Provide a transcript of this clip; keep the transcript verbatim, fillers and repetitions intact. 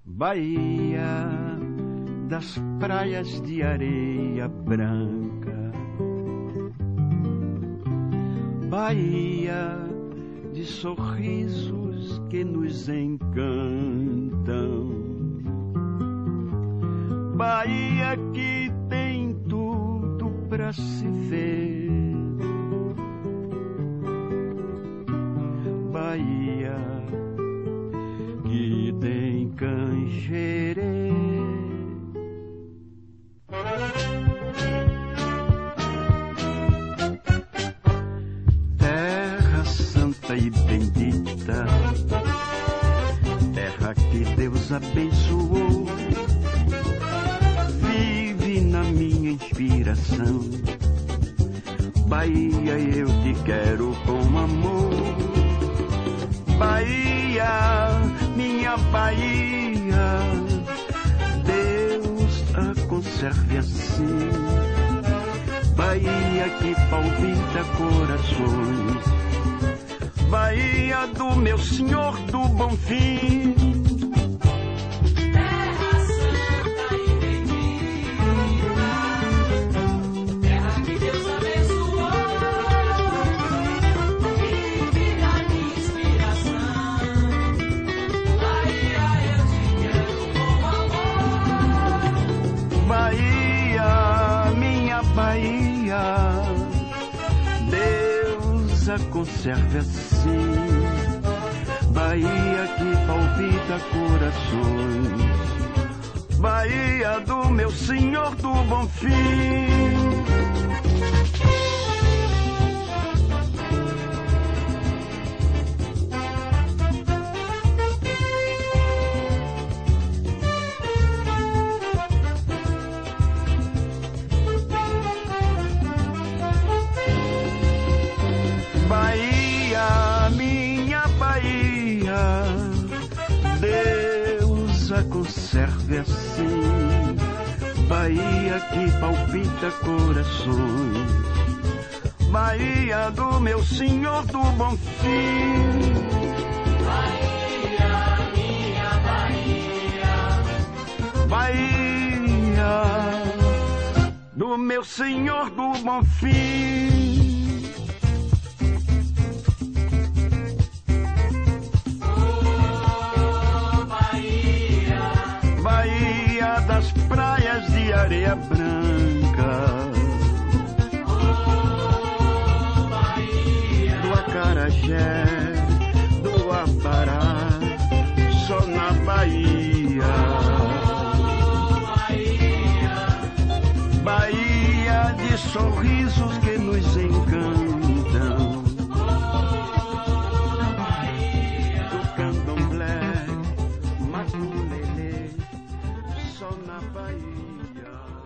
Bahia das praias de areia branca, Bahia de sorrisos que nos encantam, Bahia que tem tudo pra se ver, Bahia que tem Canjerê. Terra santa e bendita, terra que Deus abençoou, vive na minha inspiração. Bahia, eu te quero com amor. Bahia, minha Bahia, Deus a conserve assim. Bahia que palpita corações, Bahia do meu Senhor do Bonfim. Bahia, minha Bahia, Deus a conserve assim. Bahia que palpita corações, Bahia do meu Senhor do Bonfim. Bahia, minha Bahia, Deus a conserve assim. Bahia que palpita corações, Bahia do meu Senhor do Bonfim. Bahia, minha Bahia, Bahia do meu Senhor do Bonfim. Bahia das praias de areia branca, oh, Bahia, do acarajé, do apará, só na Bahia. oh, Bahia, Bahia de sorrisos que nos encantam, oh, Bahia, do candomblé, maculelê, só na Bahia.